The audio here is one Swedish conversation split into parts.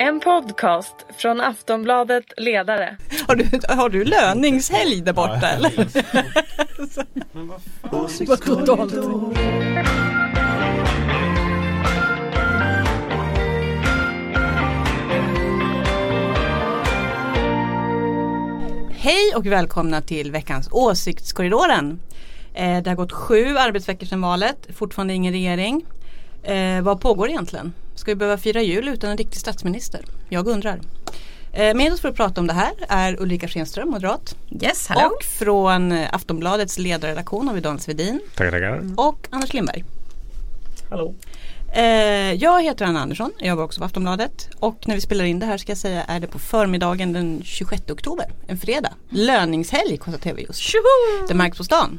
En podcast från Aftonbladet Ledare. Har du löningshelg där borta eller? Men vad fan? Hej och välkomna till veckans Åsiktskorridoren. Det har gått 7 arbetsveckor sedan valet, fortfarande ingen regering. Vad pågår egentligen? Ska vi behöva fira jul utan en riktig statsminister? Jag undrar. Med oss för att prata om det här är Ulrika Schenström, moderat. Yes, hallå. Och från Aftonbladets ledarredaktion har vi Dan Svedin. Tackar. Och Anders Lindberg. Hallå. Jag heter Anna Andersson, jag jobbar också på Aftonbladet. Och när vi spelar in det här ska jag säga är det på förmiddagen den 26 oktober, en fredag. Löningshelg konstaterar vi just. Tjoho! Det märks på stan.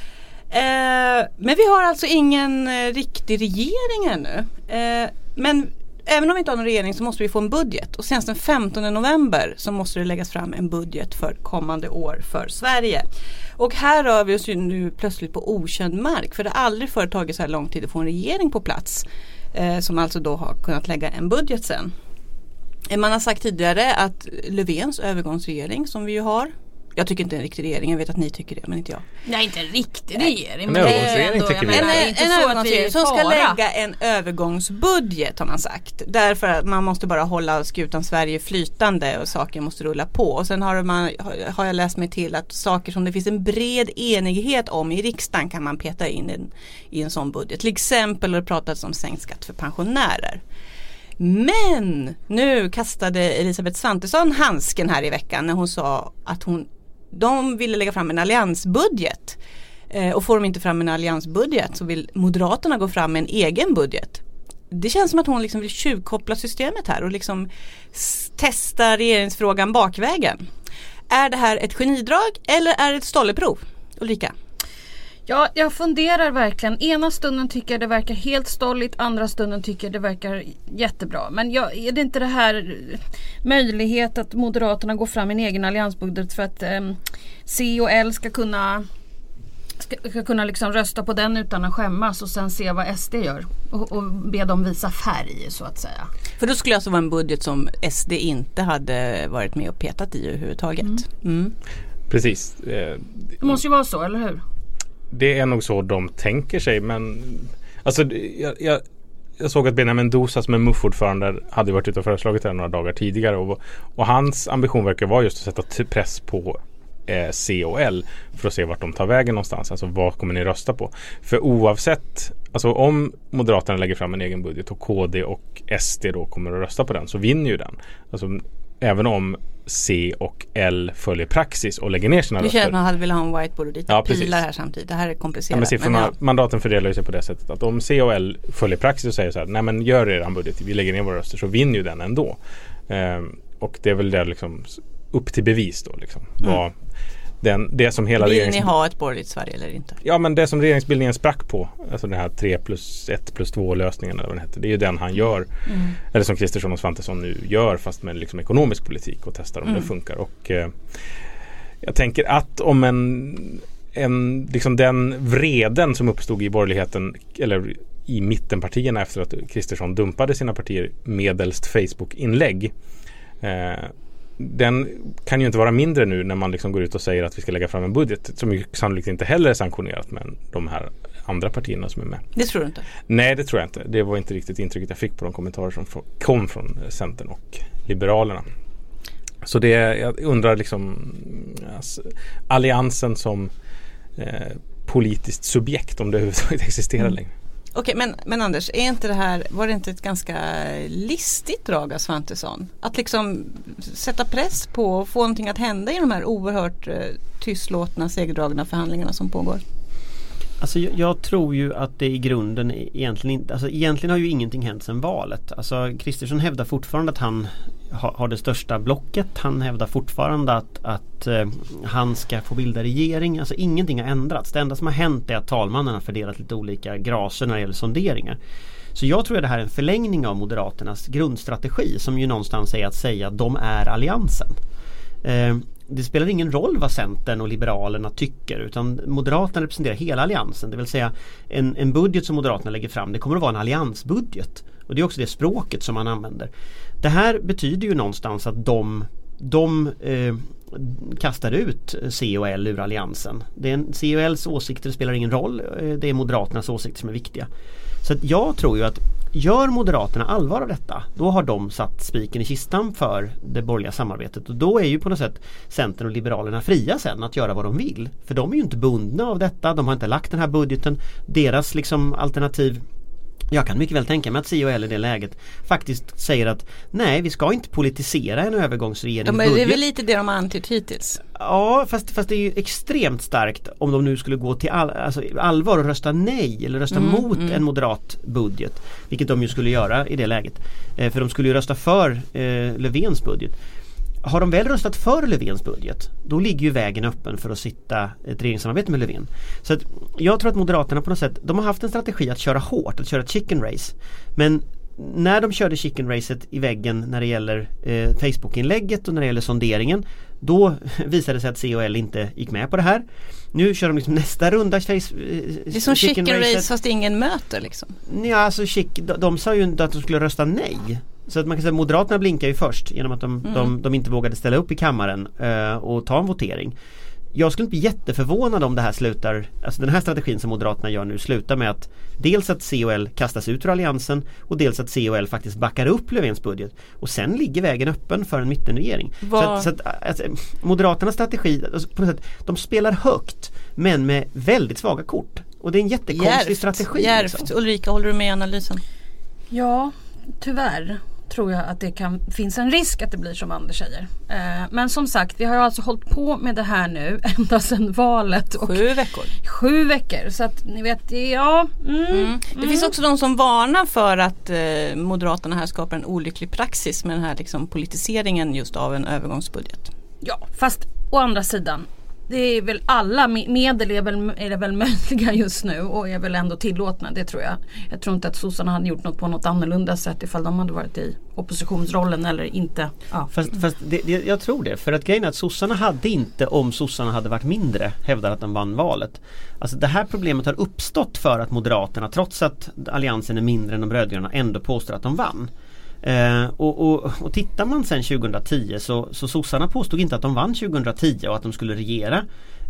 Men vi har alltså ingen riktig regering ännu. Men även om vi inte har någon regering så måste vi få en budget. Och senast den 15 november så måste det läggas fram en budget för kommande år för Sverige. Och här rör vi oss ju nu plötsligt på okänd mark. För det har aldrig förut tagit så här lång tid att få en regering på plats. Som alltså då har kunnat lägga en budget sen. Man har sagt tidigare att Löfvens övergångsregering som vi ju har. Jag tycker inte en riktig regering, jag vet att ni tycker det, men inte jag. Nej, inte en riktig regering. En övergångsregering tycker vi. En övergångsregering som ska lägga en övergångsbudget har man sagt. Därför att man måste bara hålla skutan Sverige flytande och saker måste rulla på. Och sen har jag läst mig till att saker som det finns en bred enighet om i riksdagen kan man peta in i en sån budget. Till exempel har det pratats om sänkt skatt för pensionärer. Men nu kastade Elisabeth Svantesson handsken här i veckan när hon sa att de ville lägga fram en alliansbudget. Och får de inte fram en alliansbudget så vill Moderaterna gå fram med en egen budget. Det känns som att hon liksom vill tjuvkoppla systemet här och liksom testa regeringsfrågan bakvägen. Är det här ett genidrag eller är det ett stolleprov? Ulrika? Ja, jag funderar verkligen. Ena stunden tycker jag det verkar helt stolligt, andra stunden tycker jag det verkar jättebra. Men är det inte det här möjlighet att Moderaterna går fram en egen alliansbudget för att C och L ska kunna liksom rösta på den utan att skämmas och sen se vad SD gör och be dem visa färg så att säga. För då skulle det alltså vara en budget som SD inte hade varit med och petat i överhuvudtaget. Precis. Det måste ju vara så, eller hur? Det är nog så de tänker sig, men alltså, jag såg att Benjamin Dosa som är MUF-ordförande hade varit ute och föreslagit det några dagar tidigare och hans ambition verkar vara just att sätta press på C och L för att se vart de tar vägen någonstans, alltså vad kommer ni rösta på? För oavsett, alltså om Moderaterna lägger fram en egen budget och KD och SD då kommer att rösta på den så vinner ju den. Alltså även om C och L följer praxis och lägger ner sina röster. Du känner att man hade velat ha en whiteboard och lite pilar här samtidigt. Det här är komplicerat. Ja, men mandaten fördelar sig på det sättet att om C och L följer praxis och säger så här, nej men gör er budget, vi lägger ner våra röster, så vinner ju den ändå. Och det är väl där liksom upp till bevis då liksom. Det som hela vill ni ha ett borgerligt Sverige eller inte? Ja, men det som regeringsbildningen sprack på, alltså den här 3+1+2 lösningen eller vad det heter, det är ju den han gör, eller som Kristersson och Svantesson nu gör fast med liksom ekonomisk politik och testar om det funkar. Och jag tänker att om en liksom den vreden som uppstod i borgerligheten eller i mittenpartierna efter att Kristersson dumpade sina partier medelst Facebook-inlägg, den kan ju inte vara mindre nu när man liksom går ut och säger att vi ska lägga fram en budget som ju sannolikt inte heller är sanktionerat med de här andra partierna som är med. Det tror du inte? Nej, det tror jag inte. Det var inte riktigt intrycket jag fick på de kommentarer som kom från Centern och Liberalerna. Så jag undrar liksom alltså, alliansen som politiskt subjekt, om det överhuvudtaget existerar längre. Okej, men Anders, var det inte ett ganska listigt drag av Svantesson? Att liksom sätta press på och få någonting att hända i de här oerhört tystlåtna, segdragna förhandlingarna som pågår? Alltså jag tror ju att det i grunden egentligen inte, alltså egentligen har ju ingenting hänt sedan valet. Alltså Kristersson hävdar fortfarande att han har det största blocket. Han hävdar fortfarande att han ska få bilda regering. Alltså ingenting har ändrats. Det enda som har hänt är att talmannen har fördelat lite olika graser när det gäller sonderingar. Så jag tror att det här är en förlängning av Moderaternas grundstrategi som ju någonstans är att säga att de är alliansen. det spelar ingen roll vad Centern och Liberalerna tycker, utan Moderaterna representerar hela alliansen. Det vill säga en budget som Moderaterna lägger fram, det kommer att vara en alliansbudget. Och det är också det språket som man använder. Det här betyder ju någonstans att de kastar ut C och L ur alliansen. C och L:s åsikter spelar ingen roll. Det är Moderaternas åsikter som är viktiga. Så att jag tror ju att gör Moderaterna allvar av detta, då har de satt spiken i kistan för det borgerliga samarbetet. Och då är ju på något sätt Centern och Liberalerna fria sen att göra vad de vill. För de är ju inte bundna av detta. De har inte lagt den här budgeten. Deras liksom alternativ. Jag kan mycket väl tänka mig att C och L i det läget faktiskt säger att nej, vi ska inte politisera en övergångsregerings budget. Det är väl lite det de har antytt hittills. Ja, fast det är ju extremt starkt om de nu skulle gå till allvar och rösta nej eller rösta mot en moderat budget. Vilket de ju skulle göra i det läget. För de skulle ju rösta för Löfvens budget. Har de väl röstat för Löfvens budget, då ligger ju vägen öppen för att sitta ett regeringssamarbete med Löfven. Så att jag tror att Moderaterna på något sätt, de har haft en strategi att köra hårt, att köra chicken race. Men när de körde chicken racet i väggen när det gäller Facebook-inlägget och när det gäller sonderingen, då visade det sig att C och L inte gick med på det här. Nu kör de liksom nästa runda det är som chicken race fast ingen möter liksom. Ja, alltså de sa ju inte att de skulle rösta nej. Så att man kan säga att Moderaterna blinkar ju först genom att de inte vågade ställa upp i kammaren och ta en votering. Jag skulle inte bli jätteförvånad om det här slutar, alltså den här strategin som Moderaterna gör nu slutar med att dels att C och L kastas ut ur alliansen och dels att C och L faktiskt backar upp Löfvens budget. Och sen ligger vägen öppen för en mittenregering. Så att Moderaternas strategi, alltså på något sätt, de spelar högt men med väldigt svaga kort. Och det är en jättekonstig strategi. Djärvt. Liksom. Ulrika, håller du med i analysen? Ja, tyvärr tror jag att det finns en risk att det blir som Anders säger. Men som sagt, vi har alltså hållit på med det här nu ända sedan valet. 7 veckor. 7 veckor, så att ni vet, Det finns också de som varnar för att Moderaterna här skapar en olycklig praxis med den här liksom, politiseringen just av en övergångsbudget. Ja, fast å andra sidan, det är väl alla medel är väl möjliga just nu och är väl ändå tillåtna, det tror jag. Jag tror inte att sossarna hade gjort något på något annorlunda sätt ifall de hade varit i oppositionsrollen eller inte. Ja. Fast jag tror det, för att grejen är att sossarna hade inte, om sossarna hade varit mindre, hävdat att de vann valet. Alltså det här problemet har uppstått för att Moderaterna, trots att alliansen är mindre än de rödgröna, ändå påstår att de vann. Och tittar man sen 2010 så sossarna påstod inte att de vann 2010 och att de skulle regera.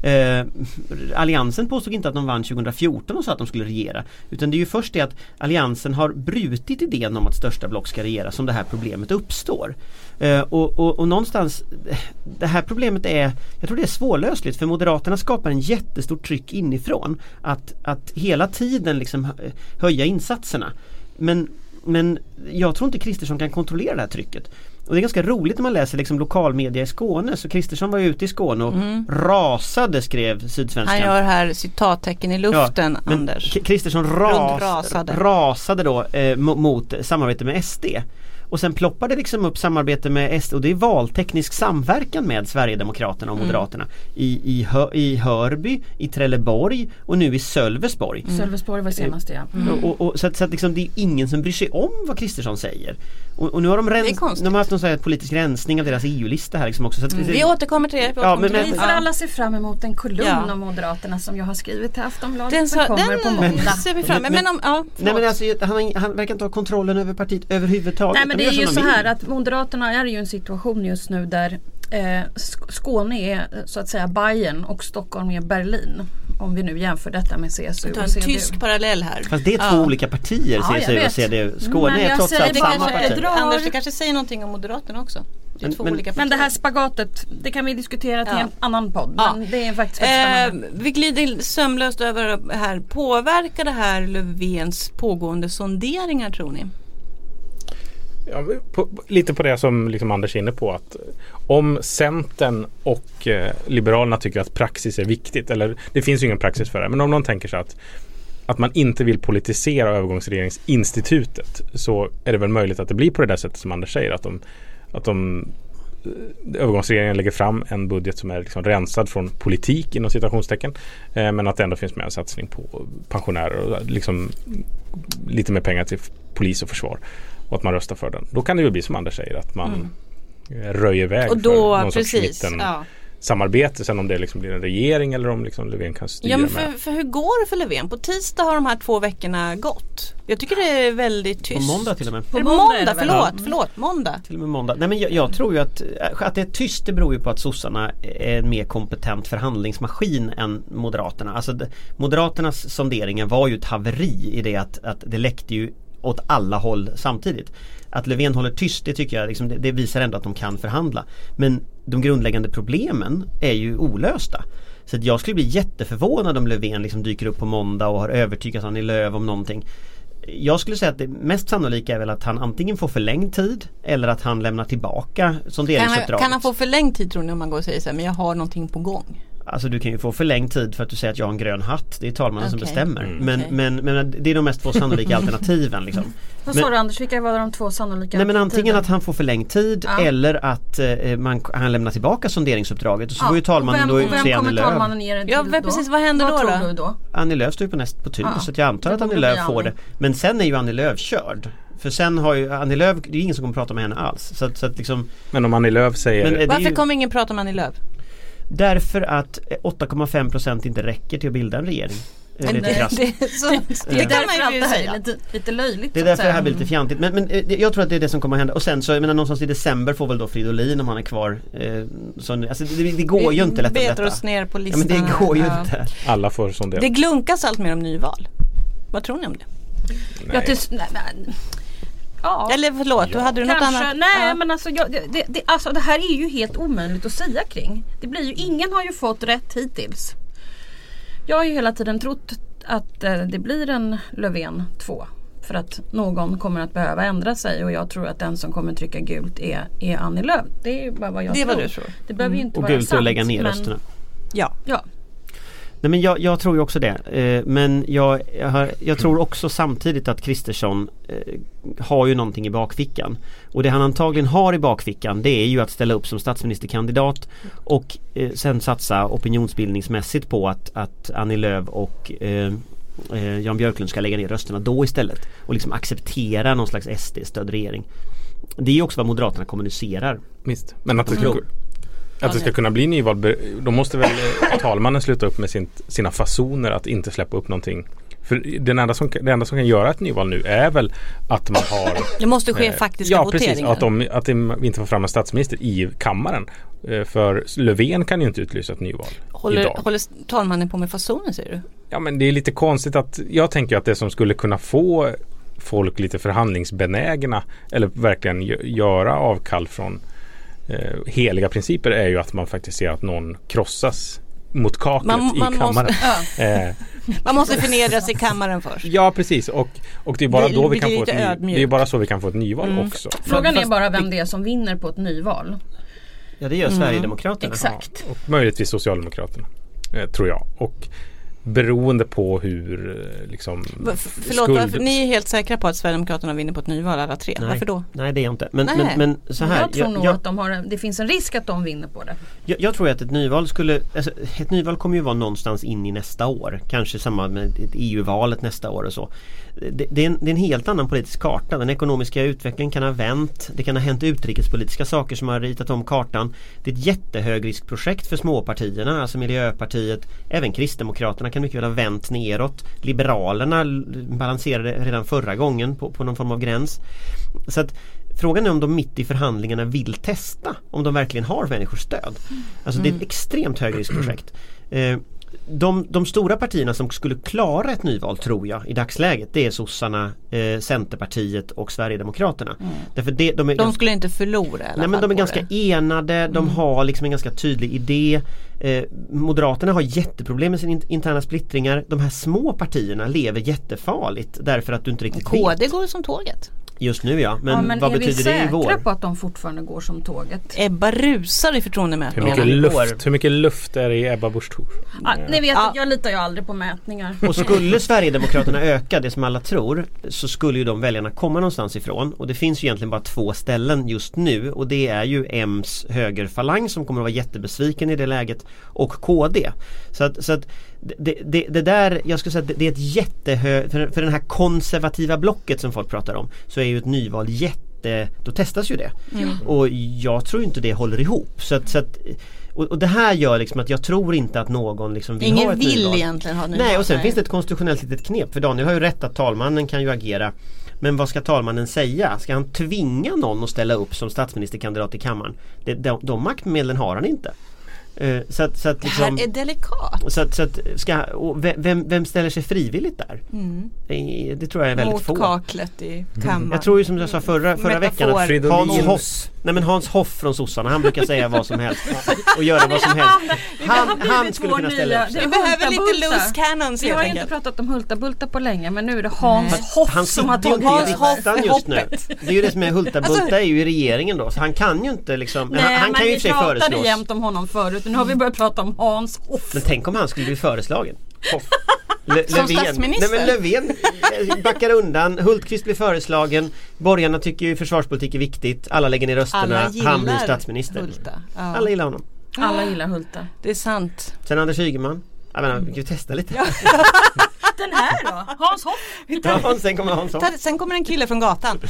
Alliansen påstod inte att de vann 2014 och sa att de skulle regera, utan det är ju först det att alliansen har brutit idén om att största block ska regera som det här problemet uppstår. Och någonstans det här problemet är, jag tror det är svårlösligt, för Moderaterna skapar en jättestor tryck inifrån att hela tiden liksom höja insatserna. Men jag tror inte Kristersson kan kontrollera det här trycket. Och det är ganska roligt när man läser liksom lokalmedia i Skåne. Så Kristersson var ute i Skåne och rasade, skrev Sydsvenskan. Han gör här citattecken i luften, ja, Anders. Kristersson rasade då mot samarbete med SD. Och sen ploppade liksom upp samarbete med SD, och det är valteknisk samverkan med Sverigedemokraterna och Moderaterna i Hörby, i Trelleborg och nu i Sölvesborg. Sölvesborg var senast, ja. Så att liksom, det är ingen som bryr sig om vad Kristersson säger. Och nu har de haft någon sån här politisk rensning av deras EU-lista här liksom också. Så att vi återkommer till det. Vi får alla se fram emot en kolumn om Moderaterna som jag har skrivit till Aftonbladet. Den kommer på måndag. Ser vi fram emot. Han verkar inte ha kontrollen över partiet överhuvudtaget. Nej, men det är ju så här att Moderaterna är ju en situation just nu där Skåne är så att säga Bayern och Stockholm är Berlin. Om vi nu jämför detta med CSU och CDU. En tysk parallell här. Fast det är två olika partier, CSU och CDU. Skåne är trots allt samma parti. Anders, det kanske säger någonting om Moderaterna också. Men det här spagatet, det kan vi diskutera till en annan podd. Men det är faktiskt vi glider sömlöst över här. Påverkar det här Löfvens pågående sonderingar, tror ni? Ja, lite på det som liksom Anders är inne på, att om Centern och Liberalerna tycker att praxis är viktigt, eller det finns ju ingen praxis för det, men om någon tänker sig att man inte vill politisera övergångsregeringsinstitutet, så är det väl möjligt att det blir på det där sättet som Anders säger, att övergångsregeringen lägger fram en budget som är liksom rensad från politik inom citationstecken, men att det ändå finns med en satsning på pensionärer och liksom lite mer pengar till polis och försvar, och att man röstar för den. Då kan det ju bli som Anders säger, att man röjer väg och då, för någon sorts samarbete. Sen om det liksom blir en regering eller om liksom Löfven kan styra. Ja, men för hur går det för Löfven? På tisdag har de här 2 veckorna gått. Jag tycker det är väldigt tyst. På måndag till och med. På måndag, förlåt, måndag. Till och med måndag. Nej, men jag tror ju att det är tyst, det beror ju på att sossarna är en mer kompetent förhandlingsmaskin än Moderaterna. Alltså Moderaternas sonderingar var ju ett haveri i det att det läckte ju åt alla håll samtidigt. Att Löfven håller tyst, det tycker jag liksom, det visar ändå att de kan förhandla. Men de grundläggande problemen är ju olösta. Så att jag skulle bli jätteförvånad om Löfven liksom dyker upp på måndag och har övertygat Annie Lööf om någonting. Jag skulle säga att det mest sannolika är väl att han antingen får förlängd tid eller att han lämnar tillbaka sonderingsuppdraget. Kan han få förlängd tid, tror ni, om man går och säger så här, men jag har någonting på gång? Alltså du kan ju få förlängd tid för att du säger att jag har en grön hatt. Det är talmannen som bestämmer. Men det är de mest 2 sannolika alternativen liksom. Vad sa du, Anders? Vilka var de 2 sannolika alternativen? Men antingen att han får förlängd tid eller att han lämnar tillbaka sonderingsuppdraget. Och så får ju talmannen då utse Annie Lööf. Ja, precis. Vad händer då? Annie Lööf står ju på tur så att jag antar att Annie Lööf får det. Men sen är ju Annie Lööf körd. För sen har ju Annie Lööf, det är ingen som kommer prata med henne alls. Så att liksom, men om Annie Lööf säger... Varför kommer ingen prata med Annie Lööf? Därför att 8,5% inte räcker till att bilda en regering. Det kan man ju säga. Lite löjligt. Det är därför det här blir lite fjantigt. Men jag tror att det är det som kommer att hända. Och sen så, jag menar, någonstans i december får väl då Fridolin, om han är kvar. Alltså det går ju inte lätt att betar oss ner på listan. Ja, men det går ju inte. Alla får sondera. Det glunkas allt mer om nyval. Vad tror ni om det? Ja. Eller förlåt, då hade du något annat? Nej, men alltså det här är ju helt omöjligt att säga kring. Det blir ju, ingen har ju fått rätt hittills. Jag har ju hela tiden trott att det blir en Löfven 2. För att någon kommer att behöva ändra sig. Och jag tror att den som kommer trycka gult är Annie Lööf. Det är bara vad jag tror. Det är vad du tror. Det behöver ju inte och vara gult sant. Och lägga ner rösterna. Ja. Nej, men jag tror ju också det. Men jag tror också samtidigt att Kristersson har ju någonting i bakfickan. Och det han antagligen har i bakfickan, det är ju att ställa upp som statsministerkandidat och sen satsa opinionsbildningsmässigt på att Annie Lööf och Jan Björklund ska lägga ner rösterna då istället. Och liksom acceptera någon slags SD-stödd regering. Det är ju också vad Moderaterna kommunicerar. Visst. Men att det ska kunna bli nyval, då måste väl talmannen sluta upp med sina fasoner att inte släppa upp någonting. För det enda som kan göra ett nyval nu är väl att man har... Det måste ske faktiska voteringar. Precis. Att vi inte får fram en statsminister i kammaren. För Löfven kan ju inte utlysa ett nyval idag. Håller talmannen på med fasoner, säger du? Ja, men det är lite konstigt att... Jag tänker att det som skulle kunna få folk lite förhandlingsbenägna eller verkligen göra avkall från heliga principer är ju att man faktiskt ser att någon krossas mot kaklet i kammaren. Man måste förnedras i kammaren först. Ja, precis. Och det är bara då vi kan få det är bara så vi kan få ett nyval också. Frågan är bara vem det är som vinner på ett nyval. Ja, det gör Sverigedemokraterna. Exakt. Ja, och möjligtvis Socialdemokraterna, tror jag. Och beroende på hur liksom... Förlåt, ni är helt säkra på att Sverigedemokraterna vinner på ett nyval alla 3? Nej. Varför då? Nej, det är jag inte. Men så här, jag tror nog att det finns en risk att de vinner på det. Jag tror att ett nyval kommer ju vara någonstans in i nästa år. Kanske samma med ett EU-valet nästa år och så. Det är en helt annan politisk karta. Den ekonomiska utvecklingen kan ha vänt. Det kan ha hänt utrikespolitiska saker som har ritat om kartan. Det är ett jättehögriskprojekt för småpartierna, alltså Miljöpartiet. Även Kristdemokraterna kan mycket väl ha vänt neråt. Liberalerna balanserade redan förra gången på någon form av gräns. Så att frågan är om de mitt i förhandlingarna vill testa om de verkligen har människors stöd. Alltså det är ett extremt högriskprojekt. De stora partierna som skulle klara ett nyval, tror jag, i dagsläget, det är sossarna, Centerpartiet och Sverigedemokraterna. Därför de skulle inte förlora. Nej, men de är ganska enade, de har liksom en ganska tydlig idé. Moderaterna har jätteproblem med sina interna splittringar. De här små partierna lever jättefarligt därför att du inte riktigt vet. KD går som tåget. Just nu men vad betyder det i vår? Är vi säkra på att de fortfarande går som tåget? Ebba rusar i förtroendemätningarna. Hur mycket luft är det i Ebba Busch Thor? Ni vet att jag litar ju aldrig på mätningar. Och skulle Sverigedemokraterna öka det som alla tror, så skulle ju de väljarna komma någonstans ifrån. Och det finns ju egentligen bara 2 ställen just nu. Och det är ju M's högerfalang som kommer att vara jättebesviken i det läget. Och KD. Så att det där, jag skulle säga att det är ett för den här konservativa blocket som folk pratar om, så är ju ett nyval då testas ju det. Och jag tror inte det håller ihop. Så att och det här gör liksom att jag tror inte att någon liksom vill ha ett nyval. Egentligen ha nyval. Nej, och sen finns det ett konstitutionellt litet knep. För Daniel har ju rätt att talmannen kan ju agera. Men vad ska talmannen säga? Ska han tvinga någon att ställa upp som statsministerkandidat i kammaren? De maktmedlen har han inte. Så att det här är delikat. Så att vem ställer sig frivilligt där? Det tror jag är väldigt få. Mot kaklet i kammaren. Jag tror ju som jag sa förra veckan att Hans Hoff från sossarna, han brukar säga vad som helst och göra vad som helst. Han skulle kunna ställa upp sig. Vi behöver lite loose cannons. Vi har ju inte pratat om Hulta-Bulta på länge, men nu är det Hans Hoff som har tagit Hans Hoff just nu. Det är ju det som är Hulta-Bulta är ju i regeringen då, så han kan ju inte liksom, han kan ju i sig föreslås. Vi pratade jämt om honom förut. Nu har vi börjat prata om Hans Hoff. Men tänk om han skulle bli föreslagen. Hoff. Som statsminister? Nej, men Löfven backar undan. Hultqvist blir föreslagen. Borgarna tycker ju försvarspolitik är viktigt. Alla lägger ner rösterna. Han blir statsminister. Hulta. Ja. Alla gillar honom. Alla gillar Hulta. Det är sant. Sen Anders Ygeman. Jag menar, vi kan ju testa lite. Den här då? Hans Hoff? Ja, sen kommer Hans Hoff. Sen kommer en kille från gatan.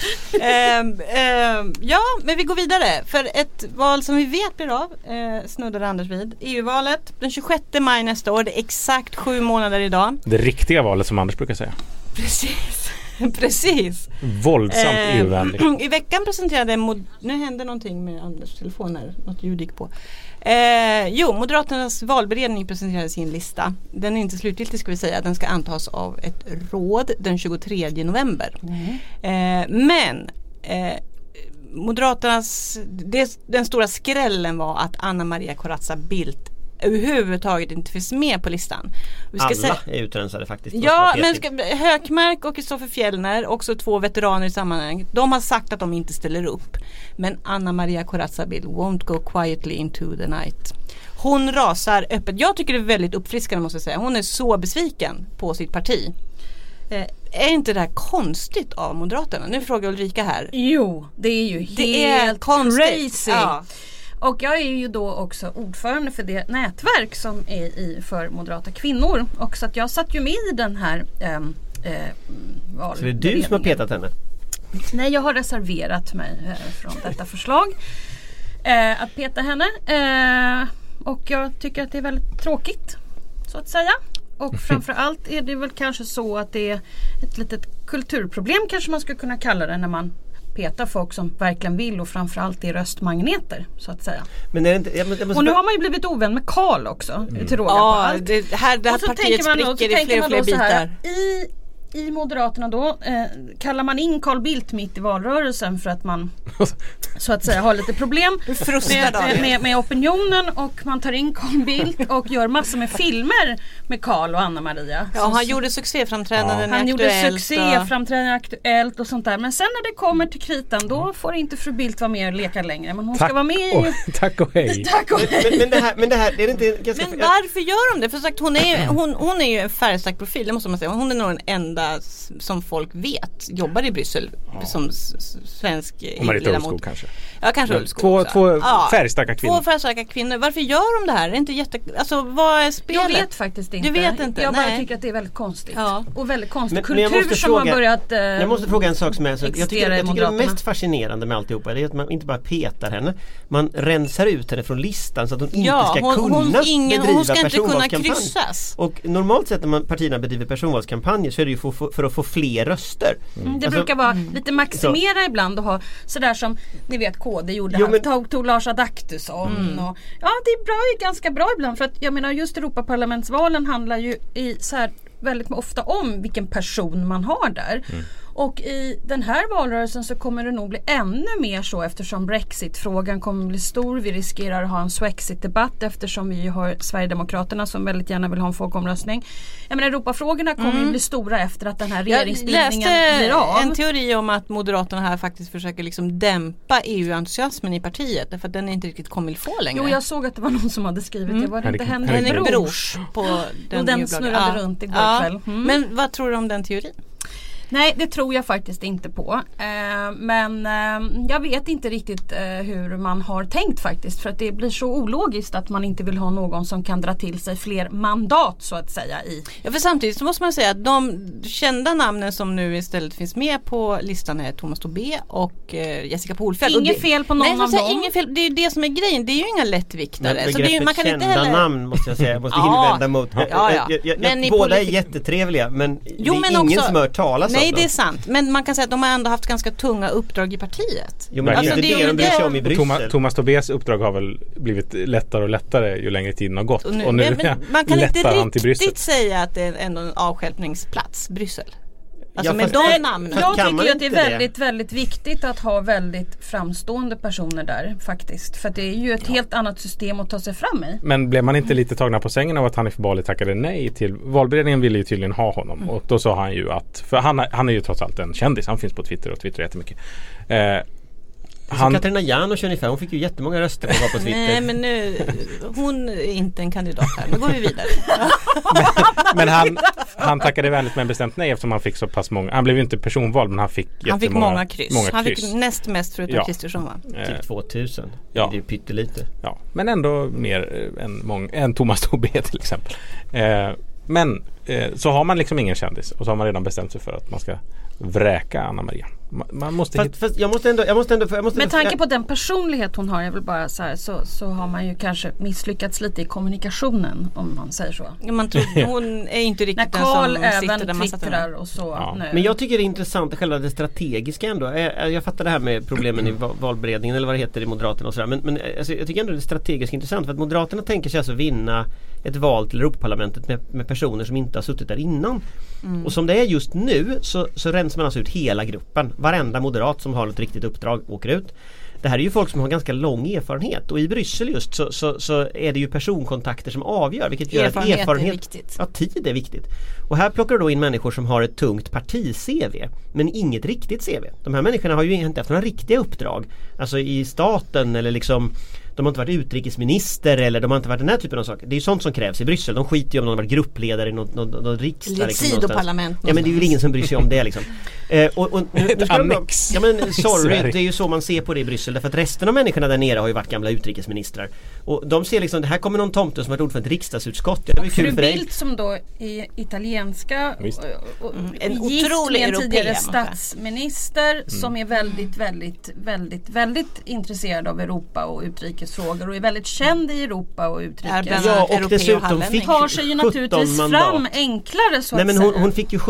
Ja, men vi går vidare. För ett val som vi vet blir av, snuddade Anders vid. EU-valet den 26 maj nästa år. Det är exakt 7 månader idag. Det riktiga valet som Anders brukar säga. Precis. Våldsamt EU-vänligt. I veckan presenterade nu hände någonting med Anders telefoner. Något ljud gick på. Moderaternas valberedning presenterade sin lista. Den är inte slutgiltig, ska vi säga. Den ska antas av ett råd den 23 november. Men Moderaternas den stora skrällen var att Anna Maria Corazza Bildt överhuvudtaget inte finns med på listan. Alla är utrensade faktiskt. Ja, men Hökmark och Kristoffer Fjellner, också 2 veteraner i sammanhanget, de har sagt att de inte ställer upp. Men Anna Maria Corazza Bildt won't go quietly into the night. Hon rasar öppet. Jag tycker det är väldigt uppfriskande, måste jag säga. Hon är så besviken på sitt parti. Är inte det här konstigt av Moderaterna? Nu frågar Ulrika här. Jo, det är ju helt crazy. Ja. Och jag är ju då också ordförande för det nätverk som är för moderata kvinnor. Och så att jag satt ju med i den här Så det är du som har petat henne? Nej, jag har reserverat mig från detta förslag. Att peta henne. Och jag tycker att det är väldigt tråkigt, så att säga. Och framförallt är det väl kanske så att det är ett litet kulturproblem, kanske man skulle kunna kalla det, när man petar folk som verkligen vill, och framförallt är röstmagneter, så att säga. Men är det inte, och nu har man ju blivit ovän med Karl också, till råga på allt. Det här partiet spricker i fler bitar. I Moderaterna då kallar man in Carl Bildt mitt i valrörelsen för att man så att säga har lite problem med opinionen, och man tar in Carl Bildt och gör massor med filmer med Carl och Anna Maria. Ja, han gjorde succéframträdanden Han gjorde succéframträdanden Aktuellt och sånt där, men sen när det kommer till kritan, då får inte fru Bildt vara med och leka längre, men hon ska vara med tack och hej. Men det här är det inte ganska... Men varför gör de det? För sagt, hon är ju en färgstark profil, det måste man säga. Hon är nog den enda som folk vet jobbar i Bryssel som svensk ledamot kanske. Ja, kanske Ulfskog. Två färgstarka kvinnor. 2 färgstarka kvinnor. Varför gör de det här? Det är inte vad är spelet? Jag vet faktiskt inte. Du vet inte? Jag bara tycker att det är väldigt konstigt. Ja. Och väldigt konstig kultur som har börjat jag måste fråga en sak som jag tycker det mest fascinerande med alltihopa är att man inte bara petar henne. Man rensar ut henne från listan så att hon inte ska kunna bedriva personvalskampanj. Och normalt sett när partierna bedriver personvalskampanjer så är det ju för att få fler röster. Det brukar vara lite maximera ibland och ha sådär som ni vet KD gjorde, tog Lars Adaktusson och det är ganska bra ibland, för att jag menar just Europaparlamentsvalen handlar ju så här väldigt ofta om vilken person man har där. Och i den här valrörelsen så kommer det nog bli ännu mer så, eftersom Brexit-frågan kommer bli stor. Vi riskerar att ha en Swexit-debatt eftersom vi har Sverigedemokraterna som väldigt gärna vill ha en folkomröstning. Jag menar, Europafrågorna kommer ju bli stora efter att den här regeringsbildningen blir av. Jag läste en teori om att Moderaterna här faktiskt försöker liksom dämpa EU-entusiasmen i partiet, därför att den är inte riktigt kommer få längre. Jo, jag såg att det var någon som hade skrivit det. Var det inte Henrik Brors på den snurrade runt igår kväll. Men vad tror du om den teorin? Nej, det tror jag faktiskt inte på. Men jag vet inte riktigt hur man har tänkt faktiskt. För att det blir så ologiskt att man inte vill ha någon som kan dra till sig fler mandat så att säga. Ja, för samtidigt så måste man säga att de kända namnen som nu istället finns med på listan är Thomas Tobé och Jessica Polfjärd. Inget fel på någon av dem. Inget fel, det är ju det som är grejen. Det är ju inga lättviktare. Så det är, man kan inte heller... namn måste jag säga. Jag måste invända mot. Båda är jättetrevliga men det är ingen som hör talas om dem. Nej, det är sant. Men man kan säga att de har ändå haft ganska tunga uppdrag i partiet. Jo, men alltså, det är det de bryr sig om i Bryssel. Thomas Tobés uppdrag har väl blivit lättare och lättare ju längre tiden har gått. Och nu man kan inte riktigt säga att det är ändå en avstjälpningsplats, Bryssel. Alltså med de namnen. Jag tycker ju att det är väldigt, väldigt viktigt att ha väldigt framstående personer där faktiskt. För det är ju ett helt annat system att ta sig fram i. Men blev man inte lite tagna på sängen av att Hanif Bali tackade nej till valberedningen? Ville ju tydligen ha honom. Och då sa han ju att, för han är ju trots allt en kändis. Han finns på Twitter och twittrar jättemycket. Katarina Janouch ungefär, hon fick ju jättemånga röster på Twitter. Nej, men nu, hon är inte en kandidat här. Nu går vi vidare. men han tackade vänligt men bestämt nej eftersom han fick så pass många. Han blev ju inte personvald men han fick många kryss. Han fick näst mest förutom Kristersson, va? Typ 2000. Ja. Det är ju pyttelite. Ja, men ändå mer än Thomas Tobé till exempel. Men så har man liksom ingen kändis och så har man redan bestämt sig för att man ska vräka Anna Maria. Man måste jag måste ändå med tanke på den personlighet hon har, jag vill bara så här, så har man ju kanske misslyckats lite i kommunikationen om man säger så. Ja, man tror hon är inte riktigt den som sitter där man twittrar och så. Ja. Men jag tycker det är intressant själva det strategiska ändå. Jag fattar det här med problemen i valberedningen eller vad det heter i Moderaterna och sådär. Men alltså, jag tycker ändå det är strategiskt intressant för att Moderaterna tänker sig alltså vinna ett val till Europaparlamentet med personer som inte har suttit där innan. Och som det är just nu så rensar man alltså ut hela gruppen. Varenda moderat som har ett riktigt uppdrag åker ut. Det här är ju folk som har ganska lång erfarenhet och i Bryssel just så är det ju personkontakter som avgör, vilket gör att erfarenhet är viktigt. Ja, tid är viktigt. Och här plockar du då in människor som har ett tungt parti-CV men inget riktigt CV. De här människorna har ju inte haft några riktiga uppdrag, alltså i staten eller liksom de har inte varit utrikesminister eller de har inte varit den här typen av saker. Det är ju sånt som krävs i Bryssel. De skiter ju om de har varit gruppledare i någon riksdag. Liksom, sidoparlament. Ja, men det är ju ingen som bryr sig om det liksom. Och nu ska annex. ja men sorry, det är ju så man ser på det i Bryssel. Därför att resten av människorna där nere har ju varit gamla utrikesministrar. Och de ser liksom, det här kommer någon tomte som har varit ordförande för ett riksdagsutskott. Ja, det var kul för dig. Bildt som då är italienska en otrolig en tidigare statsminister som är väldigt, väldigt, väldigt, väldigt intresserad av Europa och utrikesfrågor och är väldigt känd i Europa och utrikes. Ja, och dessutom tar sig ju naturligtvis fram enklare så att men säga. Hon fick ju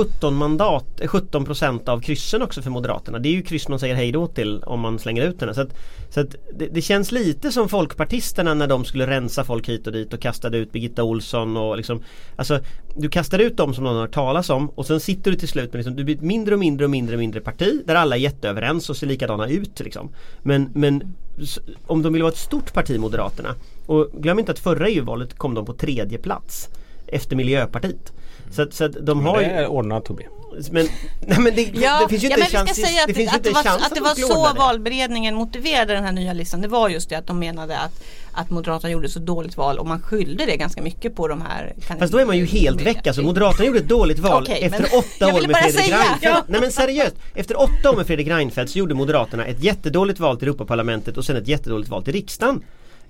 17% av kryssen också för Moderaterna. Det är ju kryss man säger hej då till om man slänger ut henne. Så att det känns lite som folkpartisterna när de skulle rensa folk hit och dit och kastade ut Birgitta Olsson och liksom, alltså du kastar ut dem som någon har talas om och sen sitter du till slut med liksom, du blir ett mindre och mindre parti där alla är jätteöverens och ser likadana ut liksom. Men om de vill vara ett stort parti, Moderaterna, och glöm inte att förra EU-valet kom de på 3:e plats efter Miljöpartiet. Så att de har ju... Det är ordnat, Tobé. Men det finns ju inte en chans att det var så valberedningen motiverade den här nya listan. Det var just det att de menade att Moderaterna gjorde så dåligt val och man skyllde det ganska mycket på de här. Fast då är man ju helt väck. Alltså Moderaterna gjorde ett dåligt val efter 8 år med Fredrik Reinfeldt. Ja. Nej men seriöst, efter 8 år med Fredrik Reinfeldt så gjorde Moderaterna ett jättedåligt val till Europaparlamentet och sen ett jättedåligt val till riksdagen.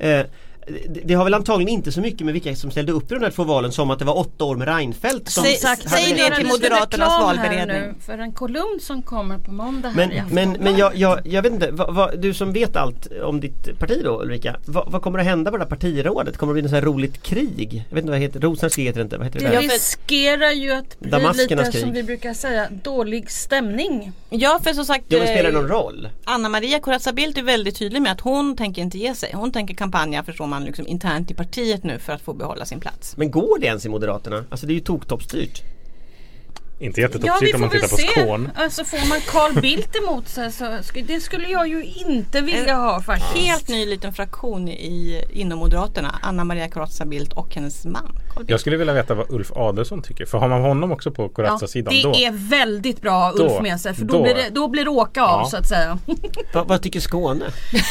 Det har väl antagligen inte så mycket med vilka som ställde upp i de här 2 valen som att det var 8 år med Reinfeldt som säg det till Moderaternas valberedning nu för en kolumn som kommer på måndag här men jag vet inte du som vet allt om ditt parti då, Ulrika, vad kommer att hända på det här partirådet? Kommer det bli något så här roligt krig? Jag vet inte vad det heter, Rosenskrig heter det inte, vad heter det? Det riskerar ju att bli lite som vi brukar säga dålig stämning. Ja, för som sagt det spelar någon roll. Anna Maria Corazza Bildt är väldigt tydlig med att hon tänker inte ge sig. Hon tänker kampanja, förstår man, liksom internt i partiet nu för att få behålla sin plats. Men går det ens i Moderaterna? Alltså det är ju toktoppstyrt. Inte jättetoppstyrt om man tittar på Skåne. Alltså får man Carl Bildt emot sig så det skulle jag ju inte vilja ha faktiskt. Helt ny liten fraktion inom Moderaterna, Anna Maria Corazza Bildt och hennes man. Jag skulle vilja veta vad Ulf Adelsohn tycker. För har man honom också på Corazza-sidan det då... är väldigt bra Ulf med sig. För då blir det åka av så att säga. Vad tycker Skåne?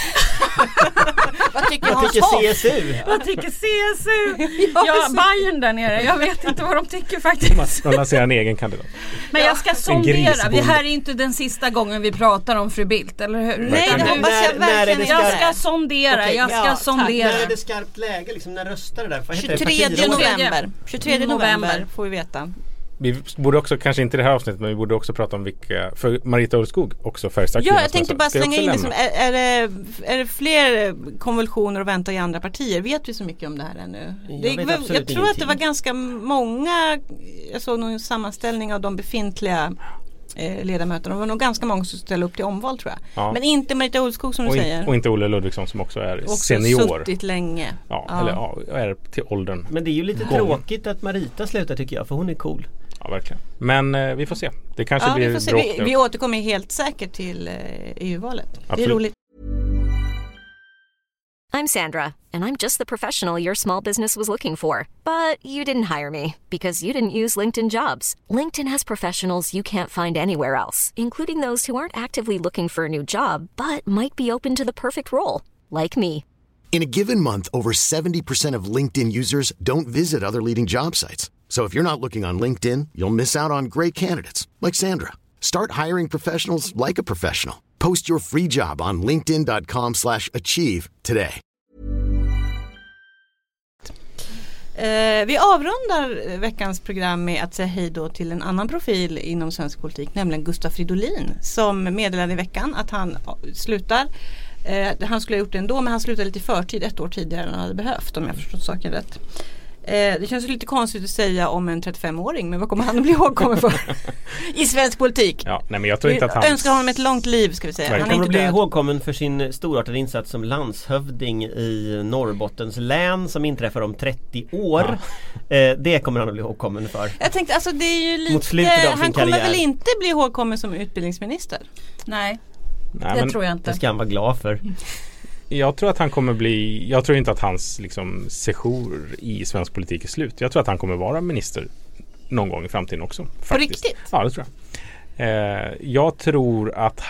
Vad tycker CSU? Vad tycker CSU? Ja, Bayern där nere. Jag vet inte vad de tycker faktiskt. De lanserar en egen kandidat. Men jag ska sondera. Det här är inte den sista gången vi pratar om fru Bildt, eller hur? Nej, det hoppas jag verkligen. Jag ska sondera. Okej, jag ska sondera. När är det skarpt läge? Liksom, när röstar det där? 23 november får vi veta. Vi borde också, kanske inte i det här avsnittet, men vi borde också prata om vilka, för Marita Ulvskog också färgstark. Ja, jag tänkte bara slänga in det. Är det fler konvulsioner att vänta i andra partier? Vet vi så mycket om det här ännu? Jag tror att det var ganska många, jag såg någon sammanställning av de befintliga ledamöterna. Det var nog ganska många som ställde upp till omval, tror jag. Ja. Men inte Marita Ulvskog som du säger. Och inte Olle Ludvigsson som också är också senior. Suttit länge. Eller är till åldern. Men det är ju lite tråkigt att Marita slutar, tycker jag, för hon är cool. Ja, verkligen. Men vi får se. Det kanske blir bråk. Vi återkommer helt säkert till EU-valet. Absolut. Det är roligt. I'm Sandra, and I'm just the professional your small business was looking for. But you didn't hire me because you didn't use LinkedIn Jobs. LinkedIn has professionals you can't find anywhere else, including those who aren't actively looking for a new job, but might be open to the perfect role, like me. In a given month, over 70% of LinkedIn users don't visit other leading job sites. So if you're not looking on LinkedIn, you'll miss out on great candidates like Sandra. Start hiring professionals like a professional. Post your free job on linkedin.com/achieve today. Vi avrundar veckans program med att säga hej då till en annan profil inom svensk politik, nämligen Gustav Fridolin, som meddelade i veckan att han slutar. Han skulle ha gjort det ändå, men han slutade lite i förtid, 1 år tidigare än han hade behövt, om jag förstått saken rätt. Det känns lite konstigt att säga om en 35-åring, men vad kommer han att bli ihågkommen för i svensk politik? Ja, nej, men jag tror inte att han önskar honom ett långt liv, ska vi säga. Han kommer att bli ihågkommen för sin storartade insats som landshövding i Norrbottens län som inträffar om 30 år. Ja. Det kommer han att bli ihågkommen för. Jag tänkte, alltså det är ju lite, han kommer väl inte bli ihågkommen som utbildningsminister? Nej, det tror jag inte. Det ska han vara glad för. Jag tror att han kommer bli, jag tror inte att hans liksom sejour i svensk politik är slut. Jag tror att han kommer vara minister någon gång i framtiden också. Faktiskt. På riktigt? Ja, det tror jag. Jag tror att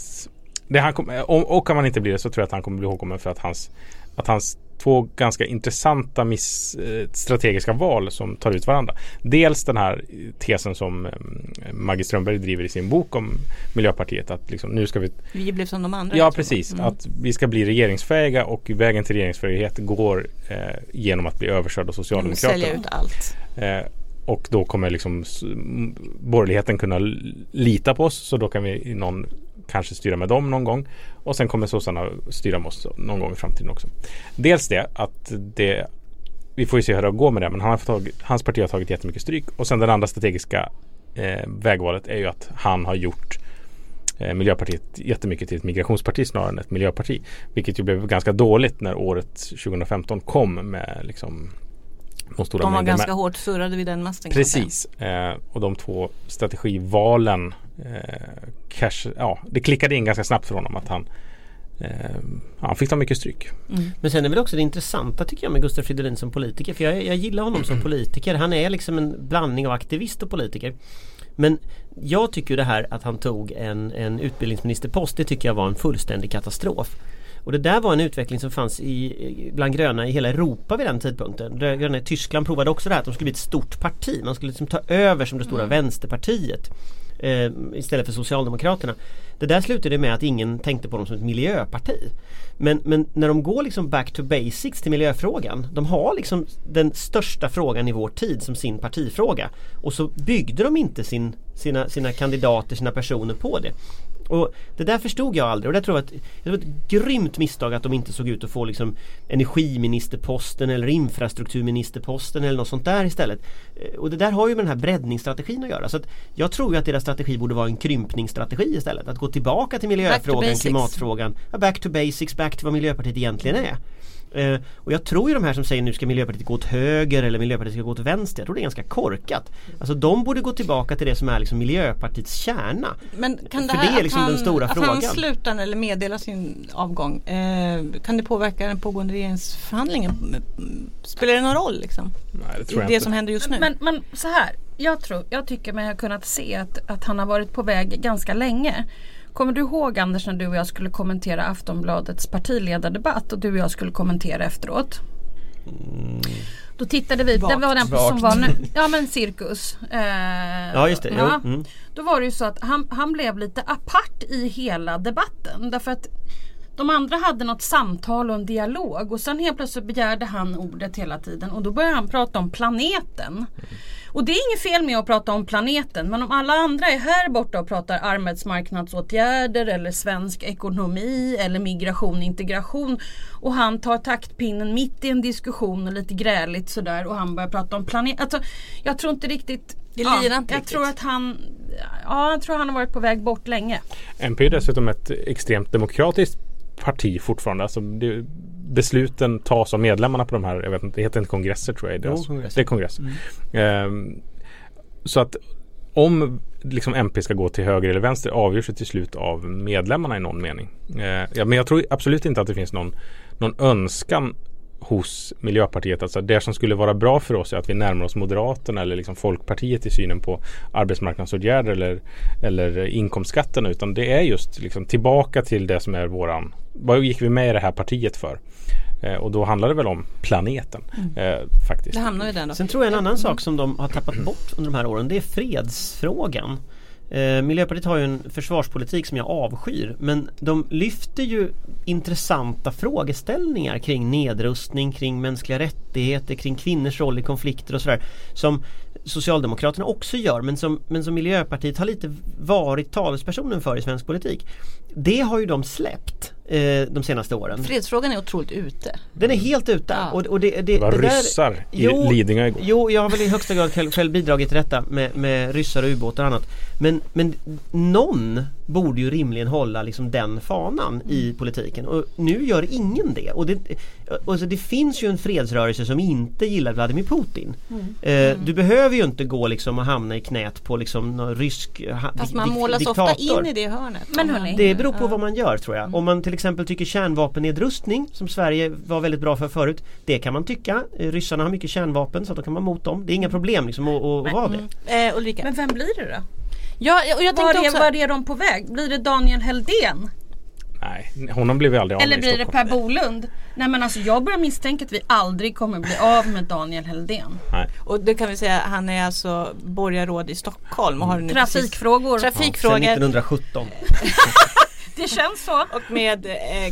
och om han inte blir det, så tror jag att han kommer bli ihågkommen för att hans 2 ganska intressanta strategiska val som tar ut varandra. Dels den här tesen som Maggie Strömberg driver i sin bok om Miljöpartiet, att liksom, nu ska vi blev som de andra. Ja, precis. Att vi ska bli regeringsfähiga, och vägen till regeringsfähighet går genom att bli överkörd av Socialdemokraterna. Sälja ut allt. Och då kommer liksom borgerligheten kunna lita på oss, så då kan vi kanske styra med dem någon gång, och sen kommer sossarna styra med oss någon gång i framtiden också. Dels det att vi får ju se hur det går med det, men hans parti har tagit jättemycket stryk, och sen det andra strategiska vägvalet är ju att han har gjort Miljöpartiet jättemycket till ett migrationsparti snarare än ett miljöparti, vilket ju blev ganska dåligt när året 2015 kom med liksom de var ganska hårt surrade vid den masten. Precis. Och de 2 strategivalen det klickade in ganska snabbt för honom att han fick ta mycket stryk. Men sen är väl också det intressanta, tycker jag, med Gustav Fridolin som politiker, för jag gillar honom som politiker. Han är liksom en blandning av aktivist och politiker. Men jag tycker det här att han tog en utbildningsministerpost, det tycker jag var en fullständig katastrof. Och det där var en utveckling som fanns bland gröna i hela Europa vid den tidpunkten. Gröna i Tyskland provade också det här att de skulle bli ett stort parti. Man skulle liksom ta över som det stora vänsterpartiet istället för Socialdemokraterna. Det där slutade med att ingen tänkte på dem som ett miljöparti. Men när de går liksom back to basics till miljöfrågan, de har liksom den största frågan i vår tid som sin partifråga, och så byggde de inte sina kandidater, sina personer på det. Och det där förstod jag aldrig, och det tror jag det var ett grymt misstag att de inte såg ut att få liksom energiministerposten eller infrastrukturministerposten eller något sånt där istället. Och det där har ju med den här breddningsstrategin att göra, så att jag tror ju att deras strategi borde vara en krympningsstrategi istället, att gå tillbaka till miljöfrågan, klimatfrågan, back to basics, back till vad Miljöpartiet egentligen är. Och jag tror ju de här som säger nu ska Miljöpartiet gå åt höger eller Miljöpartiet ska gå åt vänster, jag tror det är ganska korkat. Alltså de borde gå tillbaka till det som är liksom Miljöpartiets kärna. Men kan För det är liksom den stora frågan. Att han slutar eller meddelar sin avgång, kan det påverka den pågående regeringsförhandlingen? Spelar det någon roll liksom? Nej, det tror jag det inte. som händer just nu? Men så här, jag tycker mig ha kunnat se att han har varit på väg ganska länge. Kommer du ihåg, Anders, när du och jag skulle kommentera Aftonbladets partiledardebatt och du och jag skulle kommentera efteråt? Då tittade vi, det var den som var nu, ja men cirkus. Ja just det. Ja. Då var det ju så att han blev lite apart i hela debatten. Därför att de andra hade något samtal och en dialog. Och sen helt plötsligt begärde han ordet hela tiden. Och då började han prata om planeten. Och det är inget fel med att prata om planeten. Men om alla andra är här borta och pratar arbetsmarknadsåtgärder eller svensk ekonomi eller migration, integration. Och han tar taktpinnen mitt i en diskussion och lite gräligt sådär. Och han börjar prata om planeten. Alltså, jag tror inte riktigt... Det lirar inte jag riktigt. tror att han har varit på väg bort länge. MP är dessutom ett extremt demokratiskt parti fortfarande. Alltså besluten tas av medlemmarna på de här, jag vet inte, det heter inte kongresser tror jag. Det är kongresser. Så att om liksom MP ska gå till höger eller vänster avgörs det till slut av medlemmarna i någon mening. Men jag tror absolut inte att det finns någon önskan hos Miljöpartiet. Alltså det som skulle vara bra för oss är att vi närmar oss Moderaterna eller liksom Folkpartiet i synen på arbetsmarknadsåtgärder eller inkomstskatten, utan det är just liksom tillbaka till det som är vad gick vi med i det här partiet för? Och då handlar det väl om planeten faktiskt. Det hamnar ju där då. Sen tror jag en annan sak som de har tappat bort under de här åren, det är fredsfrågan. Miljöpartiet har ju en försvarspolitik som jag avskyr, men de lyfter ju intressanta frågeställningar kring nedrustning, kring mänskliga rättigheter, kring kvinnors roll i konflikter och sådär, som Socialdemokraterna också gör, men som Miljöpartiet har lite varit talespersonen för i svensk politik. Det har ju de släppt de senaste åren. Fredsfrågan är otroligt ute. Den är helt ute. Ja. Och det var där, ryssar i Lidingö igår. Jo, jag har väl i högsta grad själv bidragit till detta med ryssar och ubåtar och annat. Men någon borde ju rimligen hålla liksom den fanan i politiken. Och nu gör ingen det. Och det finns ju en fredsrörelse som inte gillar Vladimir Putin. Du behöver ju inte gå liksom och hamna i knät på liksom någon rysk fast man målas diktator. ofta in i det hörnet. Men hörni, Det beror på vad man gör, tror jag. Om man till exempel tycker kärnvapennedrustning, som Sverige var väldigt bra för förut, det kan man tycka. Ryssarna har mycket kärnvapen, så då kan man mot dem. Det är inga problem liksom att vara det. Ulrika. men vem blir det då? Ja, och jag tänkte också... Var är de på väg? Blir det Daniel Heldén? Nej, honom blir vi aldrig av med. Eller i blir det Stockholm. Per Bolund? Nej, men alltså jag börjar misstänka att vi aldrig kommer bli av med Daniel Heldén. Nej. Och det kan vi säga, han är alltså borgarråd i Stockholm och har nu Trafikfrågor. trafikfrågor. Sen 1917. Det känns så. Och med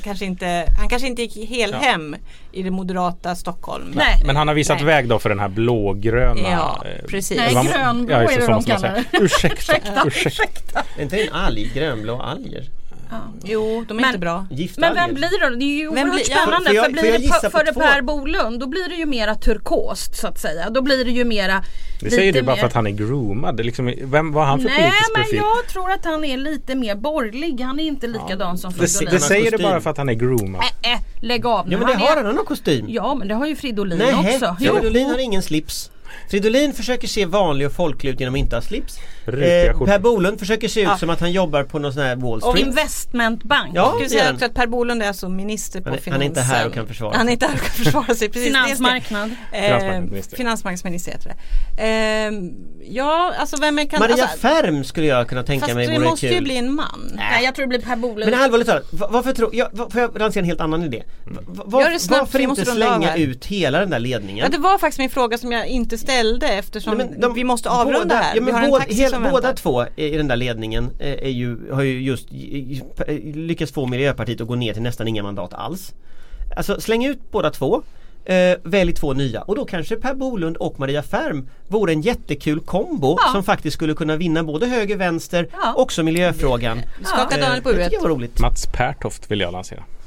han kanske inte gick hem i det moderata Stockholm. Nej. Men han har visat Nej. väg då för den här blågröna. Ja, precis. Nej, man- grönblå ja, just är det så de måste man kallar säga. det. Ursäkta. Är inte det en alg? Grönblå alger? Jo, de är Men- inte bra. Giftalger? Men vem blir det? Det är ju Vem oerhört blir- spännande. Får jag För blir det gissa på för det två? Per Bolund, då blir det ju mera turkost så att säga. Då blir det ju mera... Det säger lite du bara mer- för att han är groomad. Det är liksom, vem var han för Nej, politisk men profil? jag tror att han är lite mer borgerlig. Han är inte likadan som Det Fridolin. säger du kostym. bara för att han är groomad. Lägg av nu. Ja, men det har han någon kostym. Ja, men det har ju Fridolin Nej, också. Jo. Fridolin har ingen slips. Fridolin försöker se vanlig och folklig ut genom att inte ha slips. Rutiga skjortor. Per Bolund försöker se ut som att han jobbar på någon sån här Wall Och Street. investmentbank. Ja, Ska vi det är säga han. också att Per Bolund är alltså minister på Han är finansen. inte här och kan försvara sig. Han är inte här och kan försvara sig. Precis, Finansmarknad. Finansmarknadsminister. Finansmarknadsminister heter det. Ja, alltså vem kan... Maria alltså, Färm skulle jag kunna tänka fast mig det vore måste kul. ju bli en man. Nej, jag tror det blir Per Bolund. Men allvarligt talat, varför tror jag, får jag lansera en helt annan idé? Gör det snabbt, Varför vi inte måste runda av slänga här. ut hela den där ledningen? Ja, det var faktiskt min fråga som jag inte ställde eftersom vi måste avrunda här. Ja, men vi har en taxi som båda väntar. två i den där ledningen har ju just lyckats få Miljöpartiet att gå ner till nästan inga mandat alls. Alltså släng ut båda två. Välj två nya. Och då kanske Per Bolund och Maria Färm vore en jättekul kombo som faktiskt skulle kunna vinna både höger, vänster, också miljöfrågan. Skaka Daniel på Det huvudet. tycker jag var roligt. Mats Pertoft vill jag lansera.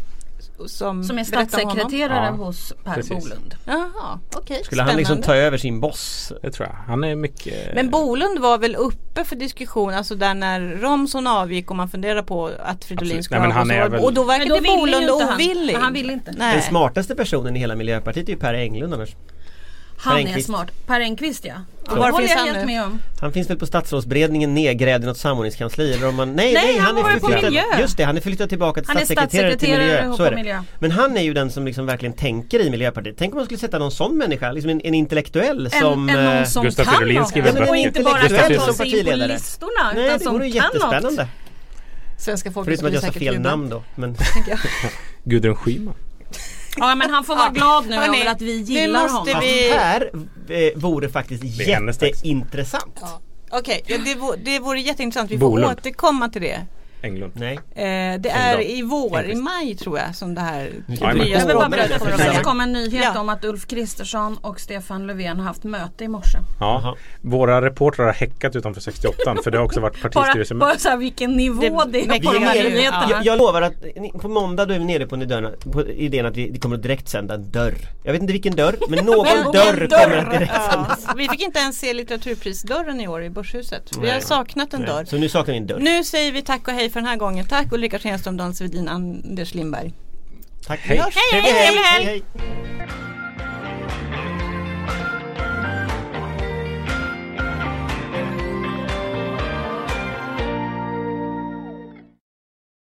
som är statssekreterare hos Per Bolund. Jaha, okej. Skulle han liksom ta över sin boss? Det tror jag. Han är mycket... Men Bolund var väl uppe för diskussion, alltså där när Romson avgick och man funderar på att Fridolin skulle avgå. Och då verkade Bolund ovillig. Han ville inte. Nej. Den smartaste personen i hela Miljöpartiet är ju Per Englund annars. Han är smart. Per Enquist, ja. Var finns han helt med om. Han finns väl på statsrådsberedningen nedgrävd i något samordningskansli eller om man nej han är förflyttad. Just det, han är flyttad tillbaka till statssekreterare till miljö. Så är det. Men han är ju den som liksom verkligen tänker i Miljöpartiet. Tänk om man skulle sätta någon sån människa, liksom en intellektuell som Gustaf Fridolin skriver böcker. Och inte bara som partiledare. På listorna, nej, utan det som vore jättespännande. Svenska folket. Förutom att jag sa fel namn då. Men Gudrun Schyman. Ja, men han får vara glad nu över att vi gillar honom. Det här vore faktiskt jätteintressant. Ja. Okej, det vore jätteintressant. Vi får återkomma till det. Englund. Nej. Det är i vår, i maj tror jag, som det här det kom en nyhet om att Ulf Kristersson och Stefan Löfven har haft möte i morse. Ja, våra reportrar har häckat utanför 68 för det har också varit partistyrelsemöte. Bara så här, vilken nivå det är på de här nyheterna. Jag lovar att på måndag då är vi nere på idén att vi kommer att direkt sända en dörr. Jag vet inte vilken dörr, men någon dörr kommer att direkt sändas. Vi fick inte ens se litteraturprisdörren i år i Börshuset. Vi har saknat en dörr. Så nu saknar vi en dörr. Nu säger vi tack och hej för den här gången. Tack Ulrika Schenström, Dan Svedin, Anders Lindberg. Tack. Hej. Hej.